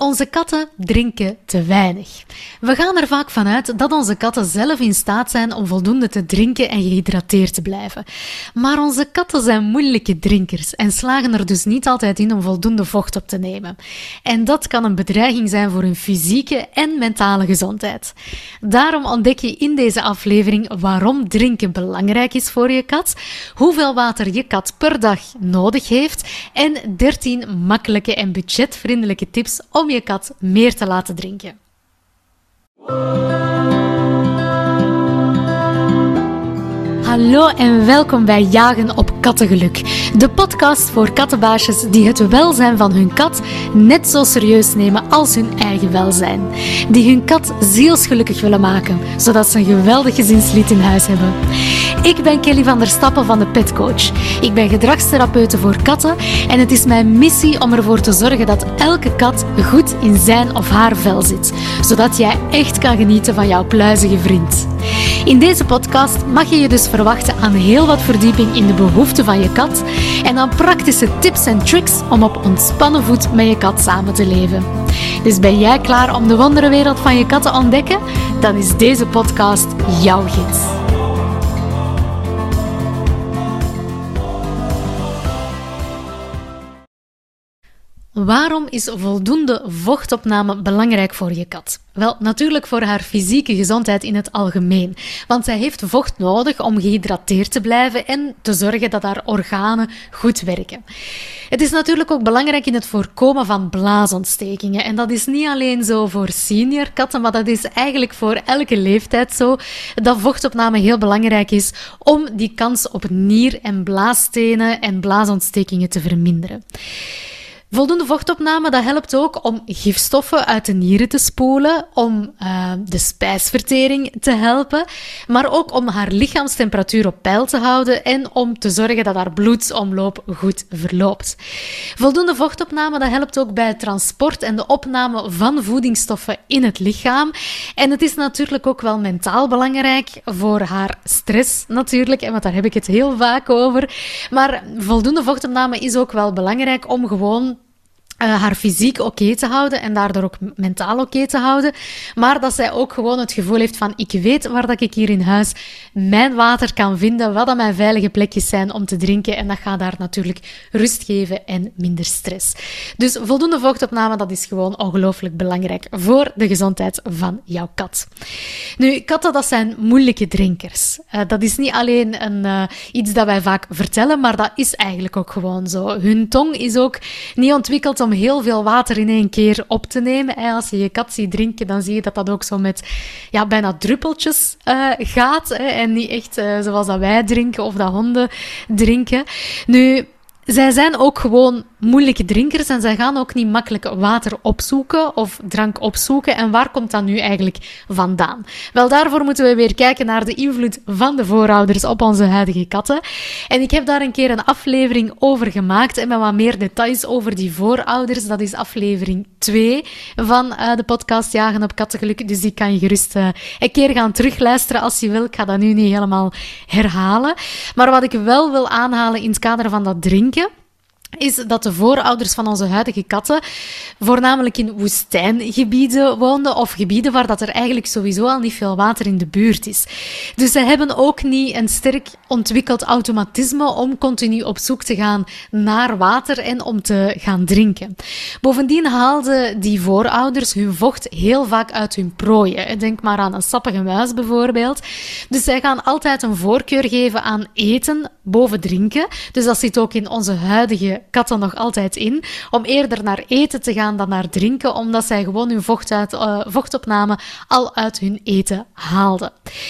Onze katten drinken te weinig. We gaan er vaak vanuit dat onze katten zelf in staat zijn om voldoende te drinken en gehydrateerd te blijven. Maar onze katten zijn moeilijke drinkers en slagen er dus niet altijd in om voldoende vocht op te nemen. En dat kan een bedreiging zijn voor hun fysieke en mentale gezondheid. Daarom ontdek je in deze aflevering waarom drinken belangrijk is voor je kat, hoeveel water je kat per dag nodig heeft en 13 makkelijke en budgetvriendelijke tips om je kat meer te laten drinken. Hallo en welkom bij Jagen op Kattengeluk, de podcast voor kattenbaasjes die het welzijn van hun kat net zo serieus nemen als hun eigen welzijn. Die hun kat zielsgelukkig willen maken, zodat ze een geweldig gezinslied in huis hebben. Ik ben Kelly van der Stappen van de Pet Coach. Ik ben gedragstherapeute voor katten en het is mijn missie om ervoor te zorgen dat elke kat goed in zijn of haar vel zit, zodat jij echt kan genieten van jouw pluizige vriend. In deze podcast mag je je dus verwachten aan heel wat verdieping in de behoeften van je kat en aan praktische tips en tricks om op ontspannen voet met je kat samen te leven. Dus ben jij klaar om de wonderenwereld van je kat te ontdekken? Dan is deze podcast jouw gids. Waarom is voldoende vochtopname belangrijk voor je kat? Wel, natuurlijk voor haar fysieke gezondheid in het algemeen. Want zij heeft vocht nodig om gehydrateerd te blijven en te zorgen dat haar organen goed werken. Het is natuurlijk ook belangrijk in het voorkomen van blaasontstekingen. En dat is niet alleen zo voor senior katten, maar dat is eigenlijk voor elke leeftijd zo. Dat vochtopname heel belangrijk is om die kans op nier- en blaasstenen en blaasontstekingen te verminderen. Voldoende vochtopname dat helpt ook om gifstoffen uit de nieren te spoelen, om de spijsvertering te helpen, maar ook om haar lichaamstemperatuur op peil te houden en om te zorgen dat haar bloedsomloop goed verloopt. Voldoende vochtopname dat helpt ook bij het transport en de opname van voedingsstoffen in het lichaam. En het is natuurlijk ook wel mentaal belangrijk voor haar stress natuurlijk, want daar heb ik het heel vaak over. Maar voldoende vochtopname is ook wel belangrijk om gewoon haar fysiek oké te houden en daardoor ook mentaal oké te houden. Maar dat zij ook gewoon het gevoel heeft van ik weet waar dat ik hier in huis mijn water kan vinden, wat dat mijn veilige plekjes zijn om te drinken. En dat gaat haar natuurlijk rust geven en minder stress. Dus voldoende vochtopname, dat is gewoon ongelooflijk belangrijk voor de gezondheid van jouw kat. Nu, katten, dat zijn moeilijke drinkers. Dat is niet alleen iets dat wij vaak vertellen, maar dat is eigenlijk ook gewoon zo. Hun tong is ook niet ontwikkeld om heel veel water in één keer op te nemen. Als je je kat ziet drinken, dan zie je dat dat ook zo met bijna druppeltjes gaat. En niet echt zoals dat wij drinken of dat honden drinken. Nu, zij zijn ook gewoon moeilijke drinkers en zij gaan ook niet makkelijk water opzoeken of drank opzoeken. En waar komt dat nu eigenlijk vandaan? Wel, daarvoor moeten we weer kijken naar de invloed van de voorouders op onze huidige katten. En ik heb daar een keer een aflevering over gemaakt en met wat meer details over die voorouders. Dat is aflevering 2 van de podcast Jagen op Kattengeluk. Dus die kan je gerust een keer gaan terugluisteren als je wil. Ik ga dat nu niet helemaal herhalen. Maar wat ik wel wil aanhalen in het kader van dat drinken, is dat de voorouders van onze huidige katten voornamelijk in woestijngebieden woonden of gebieden waar dat er eigenlijk sowieso al niet veel water in de buurt is. Dus ze hebben ook niet een sterk ontwikkeld automatisme om continu op zoek te gaan naar water en om te gaan drinken. Bovendien haalden die voorouders hun vocht heel vaak uit hun prooien. Denk maar aan een sappige muis bijvoorbeeld. Dus zij gaan altijd een voorkeur geven aan eten boven drinken. Dus dat zit ook in onze huidige katten nog altijd in, om eerder naar eten te gaan dan naar drinken, omdat zij gewoon hun vochtopname al uit hun eten haalden.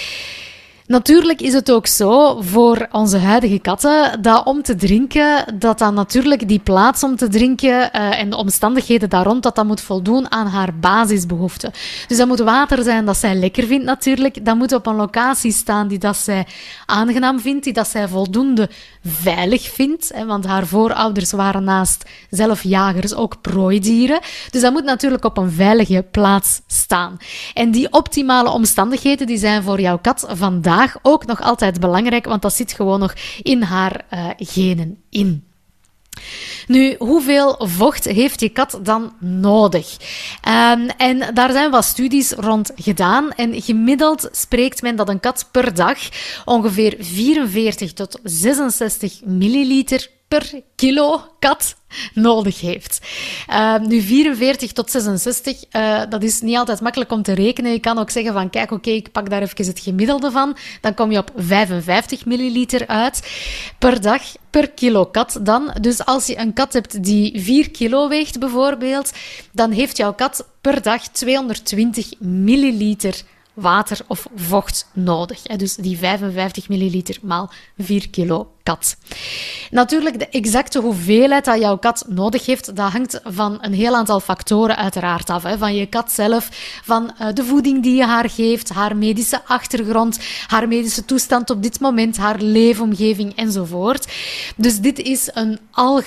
Natuurlijk is het ook zo voor onze huidige katten dat om te drinken, dat dan natuurlijk die plaats om te drinken en de omstandigheden daar rond, dat moet voldoen aan haar basisbehoeften. Dus dat moet water zijn dat zij lekker vindt natuurlijk. Dat moet op een locatie staan die dat zij aangenaam vindt, die dat zij voldoende veilig vindt. Want haar voorouders waren naast zelf jagers ook prooidieren. Dus dat moet natuurlijk op een veilige plaats staan. En die optimale omstandigheden die zijn voor jouw kat vandaag ook nog altijd belangrijk, want dat zit gewoon nog in haar genen in. Nu, hoeveel vocht heeft je kat dan nodig? En daar zijn wat studies rond gedaan. En gemiddeld spreekt men dat een kat per dag ongeveer 44 tot 66 milliliter per kilo kat nodig heeft. Nu 44 tot 66, dat is niet altijd makkelijk om te rekenen. Je kan ook zeggen van, kijk, oké, ik pak daar even het gemiddelde van. Dan kom je op 55 milliliter uit per dag per kilo kat dan. Dus als je een kat hebt die 4 kilo weegt bijvoorbeeld, dan heeft jouw kat per dag 220 milliliter water of vocht nodig. Dus die 55 milliliter maal 4 kilo kat. Natuurlijk, de exacte hoeveelheid dat jouw kat nodig heeft, dat hangt van een heel aantal factoren uiteraard af. Van je kat zelf, van de voeding die je haar geeft, haar medische achtergrond, haar medische toestand op dit moment, haar leefomgeving enzovoort. Dus dit is een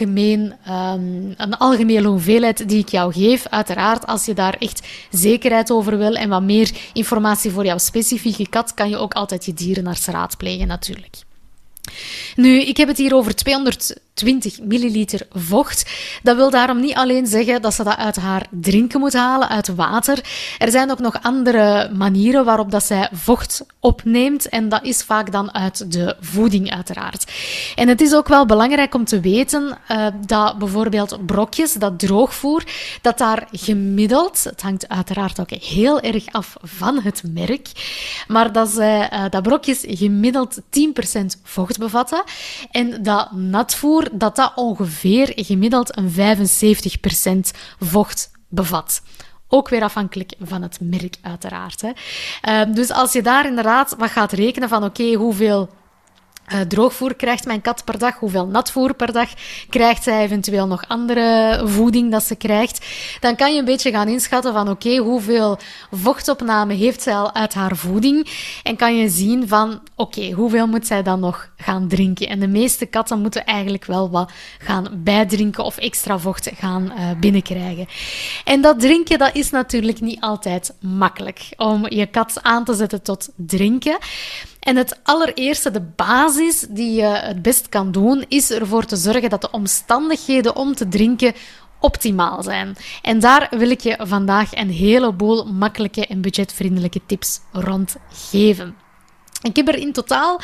algemene hoeveelheid die ik jou geef. Uiteraard, als je daar echt zekerheid over wil en wat meer informatie voor jouw specifieke kat, kan je ook altijd je dierenarts raadplegen natuurlijk. Nu, ik heb het hier over 220 milliliter vocht. Dat wil daarom niet alleen zeggen dat ze dat uit haar drinken moet halen, uit water. Er zijn ook nog andere manieren waarop dat zij vocht opneemt. En dat is vaak dan uit de voeding, uiteraard. En het is ook wel belangrijk om te weten dat bijvoorbeeld brokjes, dat droogvoer, dat daar gemiddeld, het hangt uiteraard ook heel erg af van het merk, maar dat brokjes gemiddeld 10% vocht bevatten. En dat natvoer, dat ongeveer gemiddeld een 75% vocht bevat. Ook weer afhankelijk van het merk, uiteraard. Dus als je daar inderdaad wat gaat rekenen van oké, hoeveel droogvoer krijgt mijn kat per dag, hoeveel natvoer per dag krijgt zij, eventueel nog andere voeding dat ze krijgt, dan kan je een beetje gaan inschatten van oké, hoeveel vochtopname heeft zij al uit haar voeding en kan je zien van oké, hoeveel moet zij dan nog gaan drinken. En de meeste katten moeten eigenlijk wel wat gaan bijdrinken of extra vocht gaan binnenkrijgen. En dat drinken, dat is natuurlijk niet altijd makkelijk om je kat aan te zetten tot drinken. En het allereerste, de basis die je het best kan doen, is ervoor te zorgen dat de omstandigheden om te drinken optimaal zijn. En daar wil ik je vandaag een heleboel makkelijke en budgetvriendelijke tips rond geven. Ik heb er in totaal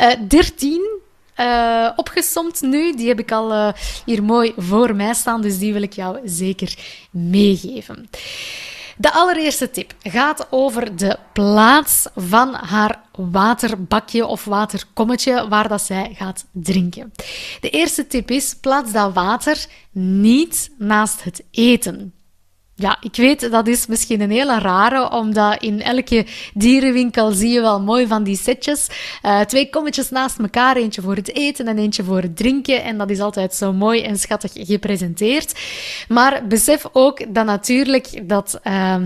13 opgesomd nu. Die heb ik al hier mooi voor mij staan, dus die wil ik jou zeker meegeven. De allereerste tip gaat over de plaats van haar waterbakje of waterkommetje waar dat zij gaat drinken. De eerste tip is, plaats dat water niet naast het eten. Ja, ik weet, dat is misschien een hele rare, omdat in elke dierenwinkel zie je wel mooi van die setjes. 2 kommetjes naast elkaar, eentje voor het eten en eentje voor het drinken. En dat is altijd zo mooi en schattig gepresenteerd. Maar besef ook dat natuurlijk dat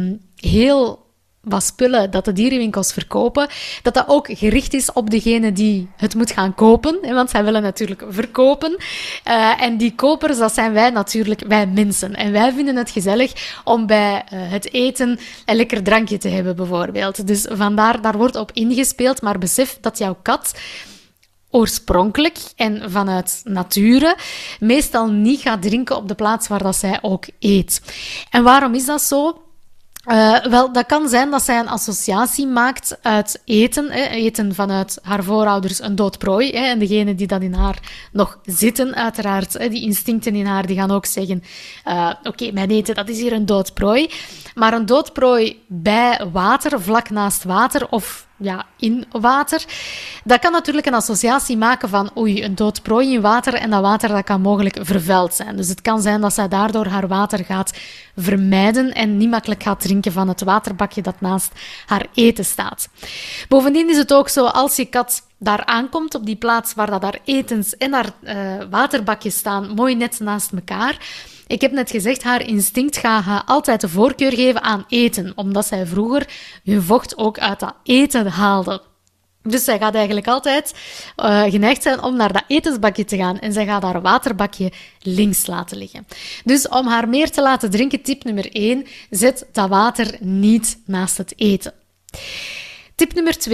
heel wat spullen dat de dierenwinkels verkopen, dat ook gericht is op degene die het moet gaan kopen. Want zij willen natuurlijk verkopen. En die kopers, dat zijn wij natuurlijk, wij mensen. En wij vinden het gezellig om bij het eten een lekker drankje te hebben, bijvoorbeeld. Dus vandaar, daar wordt op ingespeeld. Maar besef dat jouw kat oorspronkelijk en vanuit nature meestal niet gaat drinken op de plaats waar dat zij ook eet. En waarom is dat zo? Wel, dat kan zijn dat zij een associatie maakt uit eten. Eten vanuit haar voorouders een dood prooi. En degenen die dat in haar nog zitten, uiteraard, die instincten in haar, die gaan ook zeggen, oké, mijn eten, dat is hier een dood prooi. Maar een dood prooi bij water, vlak naast water of in water, dat kan natuurlijk een associatie maken van een dood prooi in water en dat water dat kan mogelijk vervuild zijn. Dus het kan zijn dat zij daardoor haar water gaat vermijden en niet makkelijk gaat drinken van het waterbakje dat naast haar eten staat. Bovendien is het ook zo, als je kat daar aankomt op die plaats waar dat haar etens en haar waterbakje staan, mooi net naast elkaar. Ik heb net gezegd, haar instinct gaat haar altijd de voorkeur geven aan eten, omdat zij vroeger hun vocht ook uit dat eten haalde. Dus zij gaat eigenlijk altijd geneigd zijn om naar dat etensbakje te gaan en zij gaat haar waterbakje links laten liggen. Dus om haar meer te laten drinken, tip nummer 1, zet dat water niet naast het eten. Tip nummer 2.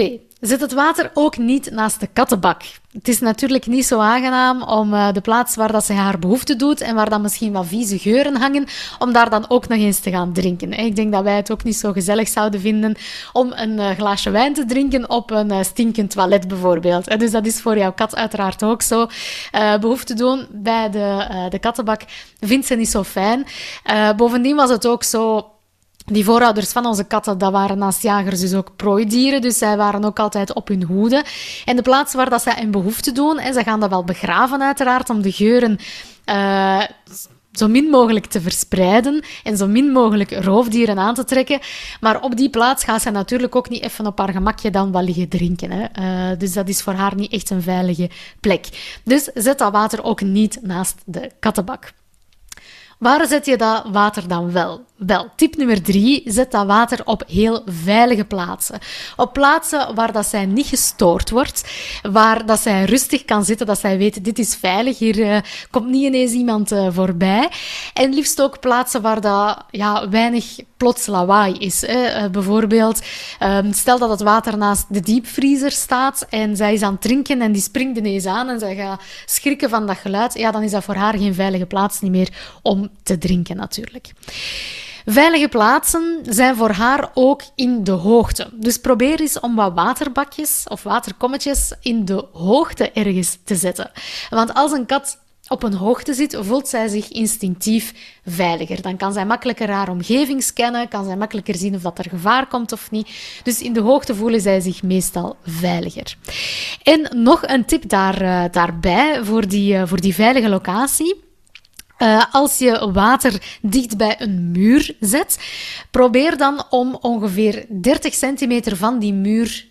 Zet het water ook niet naast de kattenbak. Het is natuurlijk niet zo aangenaam om de plaats waar dat ze haar behoefte doet en waar dan misschien wat vieze geuren hangen, om daar dan ook nog eens te gaan drinken. Ik denk dat wij het ook niet zo gezellig zouden vinden om een glaasje wijn te drinken op een stinkend toilet bijvoorbeeld. Dus dat is voor jouw kat uiteraard ook zo. Behoefte doen bij de kattenbak vindt ze niet zo fijn. Bovendien was het ook zo. Die voorouders van onze katten, dat waren naast jagers dus ook prooidieren, dus zij waren ook altijd op hun hoede. En de plaats waar dat zij een behoefte doen, en ze gaan dat wel begraven uiteraard, om de geuren zo min mogelijk te verspreiden en zo min mogelijk roofdieren aan te trekken. Maar op die plaats gaat zij natuurlijk ook niet even op haar gemakje dan wat liggen drinken. Hè. Dus dat is voor haar niet echt een veilige plek. Dus zet dat water ook niet naast de kattenbak. Waar zet je dat water dan wel? Wel, tip nummer 3, zet dat water op heel veilige plaatsen. Op plaatsen waar dat zij niet gestoord wordt, waar dat zij rustig kan zitten, dat zij weet, dit is veilig, hier komt niet ineens iemand voorbij. En liefst ook plaatsen waar dat weinig plots lawaai is. Bijvoorbeeld, stel dat het water naast de diepvriezer staat en zij is aan het drinken en die springt ineens aan en zij gaat schrikken van dat geluid, dan is dat voor haar geen veilige plaats niet meer om te drinken natuurlijk. Veilige plaatsen zijn voor haar ook in de hoogte. Dus probeer eens om wat waterbakjes of waterkommetjes in de hoogte ergens te zetten. Want als een kat op een hoogte zit, voelt zij zich instinctief veiliger. Dan kan zij makkelijker haar omgeving scannen, kan zij makkelijker zien of dat er gevaar komt of niet. Dus in de hoogte voelen zij zich meestal veiliger. En nog een tip daarbij voor die veilige locatie. Als je water dicht bij een muur zet, probeer dan om ongeveer 30 centimeter van die muur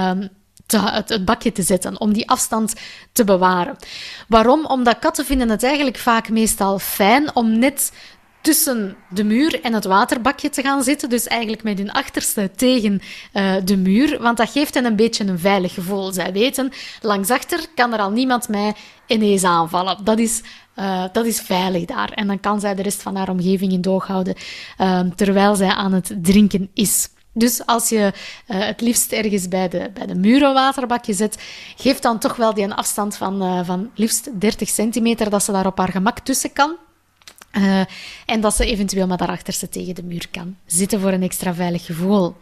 het bakje te zetten, om die afstand te bewaren. Waarom? Omdat katten vinden het eigenlijk vaak meestal fijn om net tussen de muur en het waterbakje te gaan zitten, dus eigenlijk met hun achterste tegen de muur, want dat geeft hen een beetje een veilig gevoel. Zij weten, langs achter kan er al niemand mij ineens aanvallen. Dat is veilig daar. En dan kan zij de rest van haar omgeving in doog houden, terwijl zij aan het drinken is. Dus als je het liefst ergens bij de muur een waterbakje zet, geef dan toch wel die een afstand van liefst 30 centimeter, dat ze daar op haar gemak tussen kan. En dat ze eventueel met haar achterste tegen de muur kan zitten voor een extra veilig gevoel.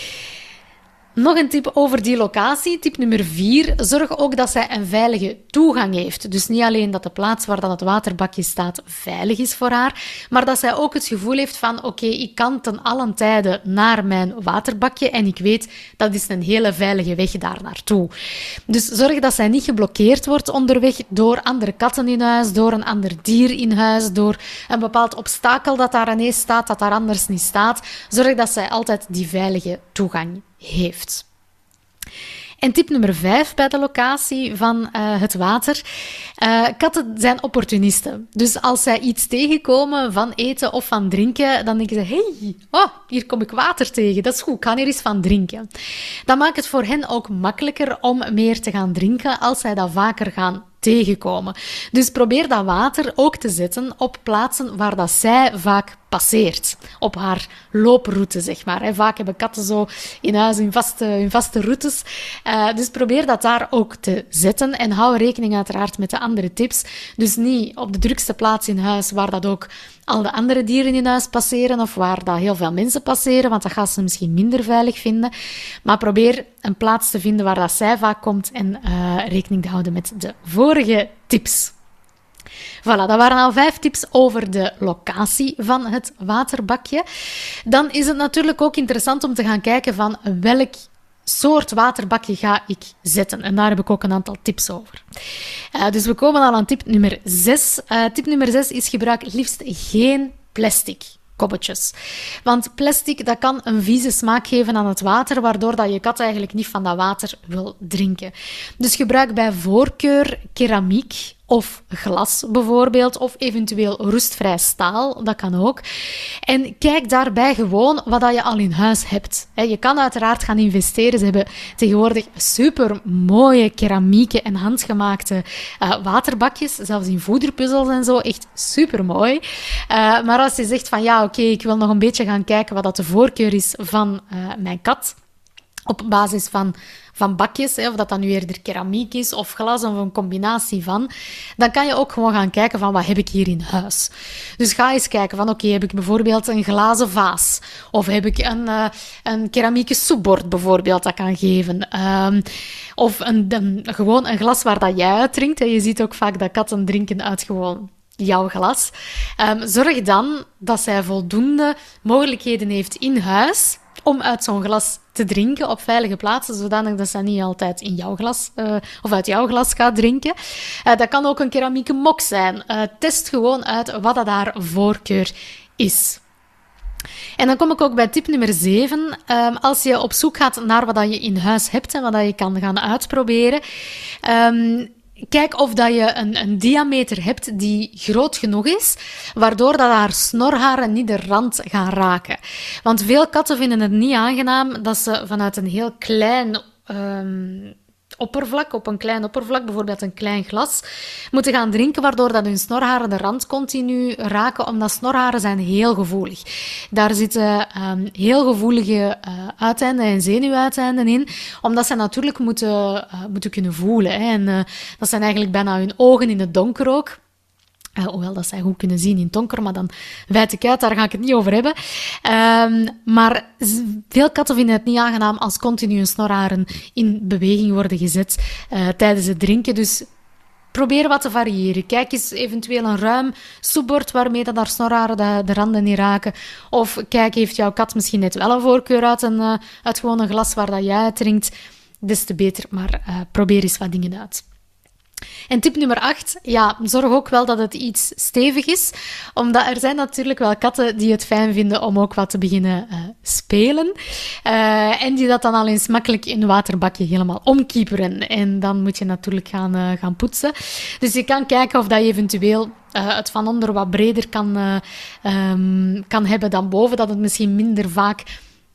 Nog een tip over die locatie, tip nummer 4. Zorg ook dat zij een veilige toegang heeft. Dus niet alleen dat de plaats waar dan het waterbakje staat veilig is voor haar, maar dat zij ook het gevoel heeft van oké, ik kan ten allen tijde naar mijn waterbakje en ik weet, dat is een hele veilige weg daar naartoe. Dus zorg dat zij niet geblokkeerd wordt onderweg door andere katten in huis, door een ander dier in huis, door een bepaald obstakel dat daar ineens staat, dat daar anders niet staat. Zorg dat zij altijd die veilige toegang heeft. En tip nummer 5 bij de locatie van het water. Katten zijn opportunisten. Dus als zij iets tegenkomen van eten of van drinken, dan denken ze, hier kom ik water tegen. Dat is goed, ik ga hier eens van drinken. Dat maakt het voor hen ook makkelijker om meer te gaan drinken als zij dat vaker gaan tegenkomen. Dus probeer dat water ook te zetten op plaatsen waar dat zij vaak passeert. Op haar looproute, zeg maar. Vaak hebben katten zo in huis hun vaste routes. Dus probeer dat daar ook te zetten. En hou rekening uiteraard met de andere tips. Dus niet op de drukste plaats in huis waar dat ook al de andere dieren in huis passeren of waar dat heel veel mensen passeren, want dat gaan ze misschien minder veilig vinden. Maar probeer een plaats te vinden waar dat zij vaak komt en rekening te houden met de vorige tips. Voilà, dat waren al 5 tips over de locatie van het waterbakje. Dan is het natuurlijk ook interessant om te gaan kijken van welk soort waterbakje ga ik zetten. En daar heb ik ook een aantal tips over. Dus we komen al aan tip nummer 6. Tip nummer 6 is gebruik liefst geen plastic koppetjes. Want plastic, dat kan een vieze smaak geven aan het water, waardoor dat je kat eigenlijk niet van dat water wil drinken. Dus gebruik bij voorkeur keramiek of glas bijvoorbeeld, of eventueel roestvrij staal, dat kan ook. En kijk daarbij gewoon wat dat je al in huis hebt. Je kan uiteraard gaan investeren. Ze hebben tegenwoordig super mooie keramieken en handgemaakte waterbakjes, zelfs in voederpuzzels en zo, echt super mooi. Maar als je zegt van oké, ik wil nog een beetje gaan kijken wat dat de voorkeur is van mijn kat, op basis van bakjes, of dat dan nu eerder keramiek is of glas of een combinatie van, dan kan je ook gewoon gaan kijken van wat heb ik hier in huis. Dus ga eens kijken van oké, heb ik bijvoorbeeld een glazen vaas of heb ik een keramieke soepbord bijvoorbeeld dat kan geven. Of gewoon een glas waar dat jij uit drinkt. En je ziet ook vaak dat katten drinken uit gewoon jouw glas. Zorg dan dat zij voldoende mogelijkheden heeft in huis om uit zo'n glas te drinken op veilige plaatsen, zodanig dat ze niet altijd in jouw glas of uit jouw glas gaat drinken. Dat kan ook een keramieke mok zijn. Test gewoon uit wat dat haar voorkeur is. En dan kom ik ook bij tip nummer 7. Als je op zoek gaat naar wat je in huis hebt en wat je kan gaan uitproberen, kijk of dat je een diameter hebt die groot genoeg is, waardoor dat haar snorharen niet de rand gaan raken. Want veel katten vinden het niet aangenaam dat ze vanuit een heel klein oppervlak, op een klein oppervlak, bijvoorbeeld een klein glas, moeten gaan drinken, waardoor dat hun snorharen de rand continu raken, omdat snorharen zijn heel gevoelig. Daar zitten heel gevoelige uiteinden en zenuwuiteinden in, omdat ze natuurlijk moeten kunnen voelen. Hè. En dat zijn eigenlijk bijna hun ogen in het donker ook. Hoewel dat zij goed kunnen zien in het donker, maar dan wijd ik uit, daar ga ik het niet over hebben. Maar veel katten vinden het niet aangenaam als continu hun snorharen in beweging worden gezet tijdens het drinken. Dus probeer wat te variëren. Kijk eens eventueel een ruim soepbord waarmee dat haar snorharen de randen niet raken. Of kijk, heeft jouw kat misschien net wel een voorkeur uit gewoon een glas waar dat jij uit drinkt. Des te beter, maar probeer eens wat dingen uit. En tip nummer 8, ja, zorg ook wel dat het iets stevig is, omdat er zijn natuurlijk wel katten die het fijn vinden om ook wat te beginnen spelen en die dat dan al eens makkelijk in een waterbakje helemaal omkieperen. En dan moet je natuurlijk gaan poetsen. Dus je kan kijken of dat je eventueel het van onder wat breder kan hebben dan boven, dat het misschien minder vaak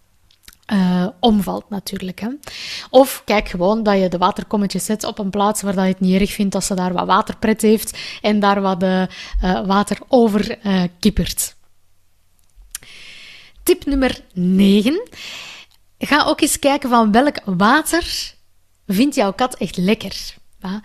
omvalt natuurlijk. Hè. Of kijk gewoon dat je de waterkommetjes zet op een plaats waar dat je het niet erg vindt als ze daar wat waterpret heeft en daar wat water over kippert. Tip nummer 9. Ga ook eens kijken van welk water vindt jouw kat echt lekker. Ja.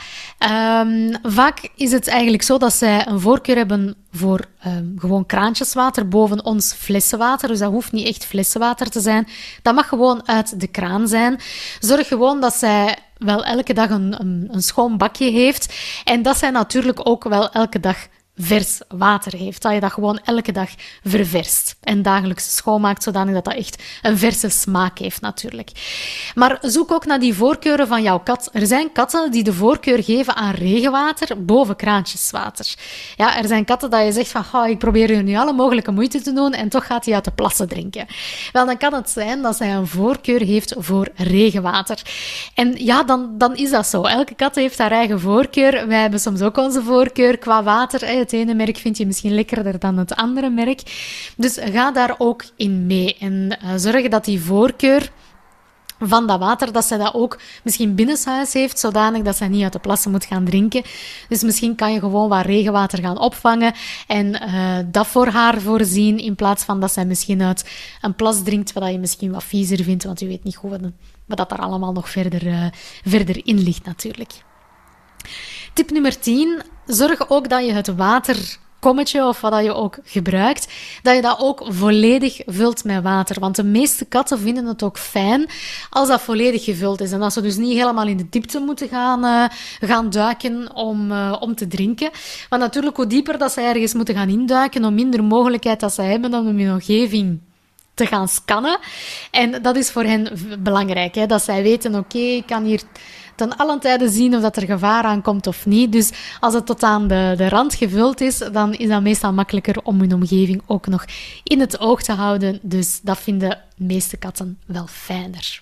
Vaak is het eigenlijk zo dat zij een voorkeur hebben voor gewoon kraantjeswater boven ons flessenwater. Dus dat hoeft niet echt flessenwater te zijn. Dat mag gewoon uit de kraan zijn. Zorg gewoon dat zij wel elke dag een schoon bakje heeft. En dat zij natuurlijk ook wel elke dag vers water heeft. Dat je dat gewoon elke dag ververst en dagelijks schoonmaakt, zodanig dat dat echt een verse smaak heeft natuurlijk. Maar zoek ook naar die voorkeuren van jouw kat. Er zijn katten die de voorkeur geven aan regenwater boven kraantjeswater. Ja, er zijn katten dat je zegt van, ik probeer hier nu alle mogelijke moeite te doen en toch gaat hij uit de plassen drinken. Wel, dan kan het zijn dat zij een voorkeur heeft voor regenwater. En ja, dan is dat zo. Elke kat heeft haar eigen voorkeur. Wij hebben soms ook onze voorkeur qua water. Het ene merk vind je misschien lekkerder dan het andere merk. Dus ga daar ook in mee. En zorg dat die voorkeur van dat water, dat zij dat ook misschien binnenshuis heeft, zodanig dat zij niet uit de plassen moet gaan drinken. Dus misschien kan je gewoon wat regenwater gaan opvangen en dat voor haar voorzien, in plaats van dat zij misschien uit een plas drinkt, wat je misschien wat viezer vindt, want je weet niet goed wat dat daar allemaal nog verder in ligt natuurlijk. Tip nummer 10. Zorg ook dat je het waterkommetje, of wat je ook gebruikt, dat je dat ook volledig vult met water. Want de meeste katten vinden het ook fijn als dat volledig gevuld is. En als ze dus niet helemaal in de diepte moeten gaan duiken om te drinken. Want natuurlijk, hoe dieper dat ze ergens moeten gaan induiken, hoe minder mogelijkheid dat ze hebben om hun omgeving te gaan scannen. En dat is voor hen belangrijk, hè? Dat zij weten, oké, ik kan hier ten allen tijde zien of dat er gevaar aankomt of niet. Dus als het tot aan de rand gevuld is, dan is dat meestal makkelijker om hun omgeving ook nog in het oog te houden. Dus dat vinden de meeste katten wel fijner.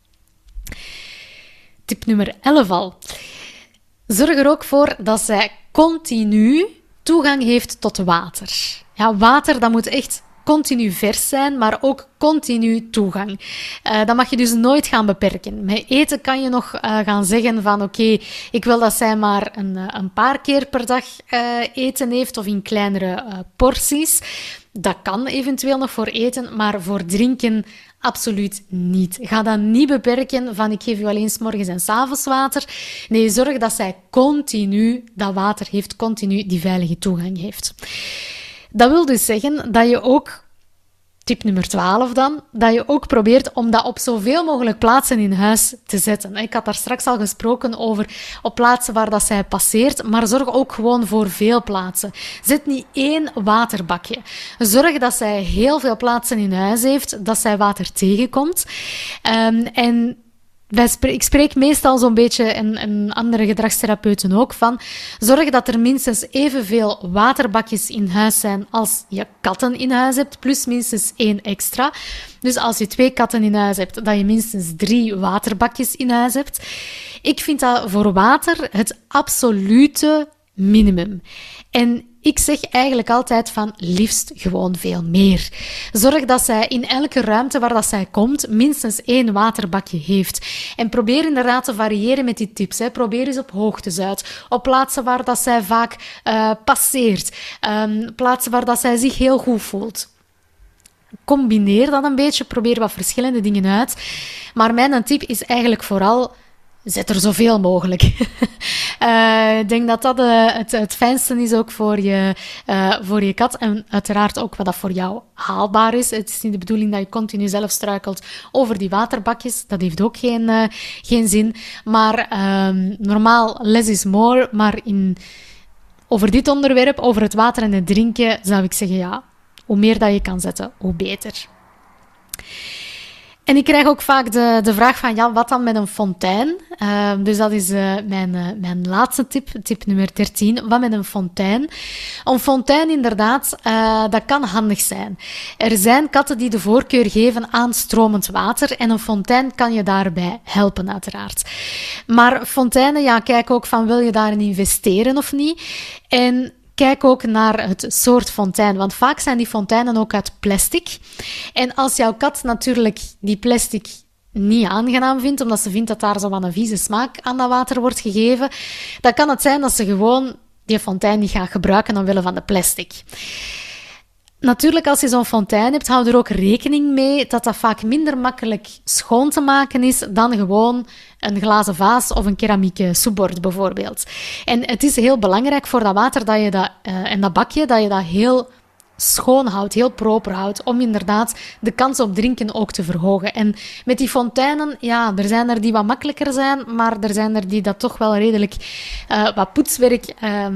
Tip nummer 11 al. Zorg er ook voor dat zij continu toegang heeft tot water. Ja, water, dat moet echt continu vers zijn, maar ook continu toegang. Dat mag je dus nooit gaan beperken. Met eten kan je nog gaan zeggen van oké, ik wil dat zij maar een paar keer per dag eten heeft of in kleinere porties. Dat kan eventueel nog voor eten, maar voor drinken absoluut niet. Ga dat niet beperken van ik geef u alleen 's morgens en 's avonds water. Nee, zorg dat zij continu dat water heeft, continu die veilige toegang heeft. Dat wil dus zeggen dat je ook, tip nummer 12 dan, dat je ook probeert om dat op zoveel mogelijk plaatsen in huis te zetten. Ik had daar straks al gesproken over op plaatsen waar dat zij passeert, maar zorg ook gewoon voor veel plaatsen. Zet niet 1 waterbakje. Zorg dat zij heel veel plaatsen in huis heeft, dat zij water tegenkomt. Ik spreek meestal zo'n beetje, en andere gedragstherapeuten ook, van zorg dat er minstens evenveel waterbakjes in huis zijn als je katten in huis hebt, plus minstens 1 extra. Dus als je 2 katten in huis hebt, dat je minstens 3 waterbakjes in huis hebt. Ik vind dat voor water het absolute minimum. En ik zeg eigenlijk altijd van liefst gewoon veel meer. Zorg dat zij in elke ruimte waar dat zij komt minstens 1 waterbakje heeft. En probeer inderdaad te variëren met die tips. Probeer eens op hoogtes uit. Op plaatsen waar dat zij vaak passeert. Plaatsen waar dat zij zich heel goed voelt. Combineer dat een beetje. Probeer wat verschillende dingen uit. Maar mijn tip is eigenlijk vooral: zet er zoveel mogelijk. Ik denk dat dat het fijnste is ook voor je kat. En uiteraard ook wat dat voor jou haalbaar is. Het is niet de bedoeling dat je continu zelf struikelt over die waterbakjes. Dat heeft ook geen zin. Maar normaal, less is more. Maar over dit onderwerp, over het water en het drinken, zou ik zeggen, ja, hoe meer dat je kan zetten, hoe beter. En ik krijg ook vaak de vraag van, ja, wat dan met een fontein? Dus dat is mijn laatste tip nummer 13. Wat met een fontein? Een fontein, inderdaad, dat kan handig zijn. Er zijn katten die de voorkeur geven aan stromend water en een fontein kan je daarbij helpen, uiteraard. Maar fonteinen, ja, kijk ook van, wil je daarin investeren of niet? En kijk ook naar het soort fontein, want vaak zijn die fonteinen ook uit plastic. En als jouw kat natuurlijk die plastic niet aangenaam vindt, omdat ze vindt dat daar zo wat een vieze smaak aan dat water wordt gegeven, dan kan het zijn dat ze gewoon die fontein niet gaat gebruiken omwille van de plastic. Natuurlijk, als je zo'n fontein hebt, hou er ook rekening mee dat dat vaak minder makkelijk schoon te maken is dan gewoon een glazen vaas of een keramieke soepbord bijvoorbeeld. En het is heel belangrijk voor dat water dat je en dat bakje, dat je dat heel schoon houdt, heel proper houdt, om inderdaad de kans op drinken ook te verhogen. En met die fonteinen, ja, er zijn er die wat makkelijker zijn, maar er zijn er die dat toch wel redelijk wat poetswerk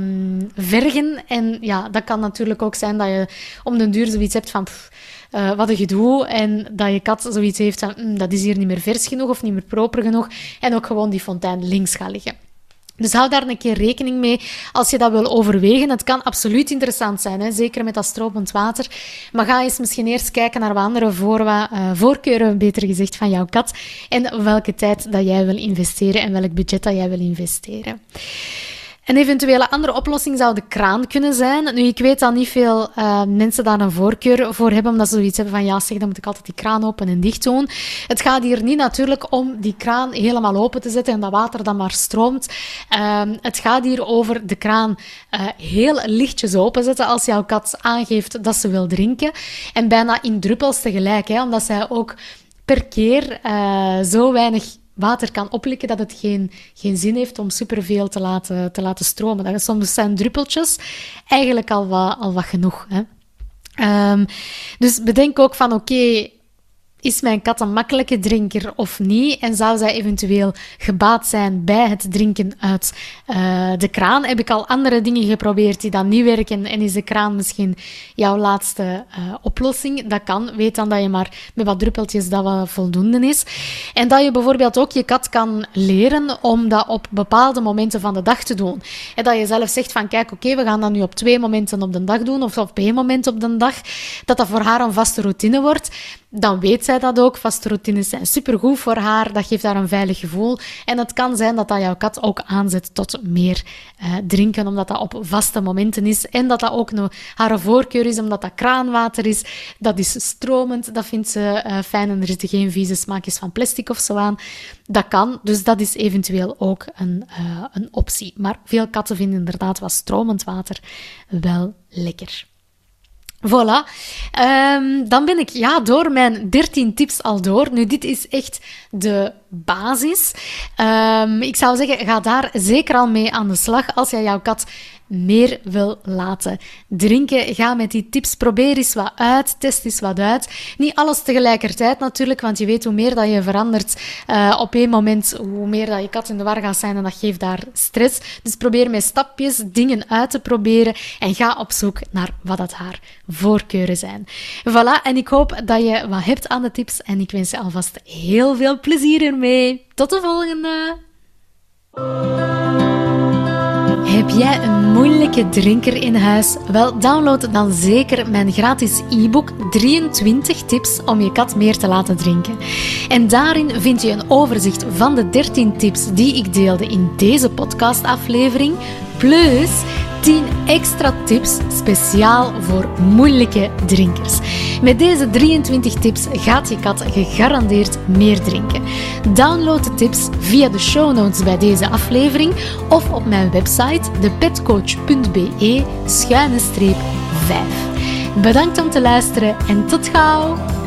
vergen. En ja, dat kan natuurlijk ook zijn dat je om den duur zoiets hebt van wat een gedoe, en dat je kat zoiets heeft van dat is hier niet meer vers genoeg of niet meer proper genoeg, en ook gewoon die fontein links gaat liggen. Dus hou daar een keer rekening mee als je dat wil overwegen. Het kan absoluut interessant zijn, hè? Zeker met dat stromend water. Maar ga eens misschien eerst kijken naar wat andere voorkeuren, beter gezegd, van jouw kat. En welke tijd dat jij wil investeren en welk budget dat jij wil investeren. Een eventuele andere oplossing zou de kraan kunnen zijn. Nu, ik weet dat niet veel mensen daar een voorkeur voor hebben, omdat ze zoiets hebben van, ja, zeg, dan moet ik altijd die kraan open en dicht doen. Het gaat hier niet natuurlijk om die kraan helemaal open te zetten en dat water dan maar stroomt. Het gaat hier over de kraan heel lichtjes openzetten als jouw kat aangeeft dat ze wil drinken. En bijna in druppels tegelijk, hè, omdat zij ook per keer zo weinig water kan oplikken dat het geen zin heeft om superveel te laten stromen. Soms zijn druppeltjes eigenlijk al wat genoeg. Hè? Dus bedenk ook van, oké, is mijn kat een makkelijke drinker of niet? En zou zij eventueel gebaat zijn bij het drinken uit de kraan? Heb ik al andere dingen geprobeerd die dan niet werken en is de kraan misschien jouw laatste oplossing? Dat kan. Weet dan dat je maar met wat druppeltjes dat wat voldoende is. En dat je bijvoorbeeld ook je kat kan leren om dat op bepaalde momenten van de dag te doen. En dat je zelf zegt van, kijk, oké, we gaan dat nu op 2 momenten op de dag doen of op 1 moment op de dag. Dat voor haar een vaste routine wordt. dan weet zij dat ook. Vaste routines zijn supergoed voor haar. Dat geeft haar een veilig gevoel. En het kan zijn dat jouw kat ook aanzet tot meer drinken, omdat dat op vaste momenten is. En dat ook haar voorkeur is, omdat dat kraanwater is. Dat is stromend. Dat vindt ze fijn en er zitten geen vieze smaakjes van plastic of zo aan. Dat kan. Dus dat is eventueel ook een optie. Maar veel katten vinden inderdaad wat stromend water wel lekker. Voilà. Dan ben ik door mijn 13 tips al door. Nu, dit is echt de basis. Ik zou zeggen, ga daar zeker al mee aan de slag als jij jouw kat meer wil laten drinken. Ga met die tips, probeer eens wat uit, test eens wat uit. Niet alles tegelijkertijd natuurlijk, want je weet hoe meer dat je verandert op één moment, hoe meer dat je kat in de war gaat zijn en dat geeft daar stress. Dus probeer met stapjes dingen uit te proberen en ga op zoek naar wat dat haar voorkeuren zijn. Voilà, en ik hoop dat je wat hebt aan de tips en ik wens je alvast heel veel plezier ermee. Tot de volgende! Heb jij een moeilijke drinker in huis? Wel, download dan zeker mijn gratis e-book 23 tips om je kat meer te laten drinken. En daarin vind je een overzicht van de 13 tips die ik deelde in deze podcastaflevering, plus 10 extra tips speciaal voor moeilijke drinkers. Met deze 23 tips gaat je kat gegarandeerd meer drinken. Download de tips via de show notes bij deze aflevering of op mijn website thepetcoach.be/5. Bedankt om te luisteren en tot gauw!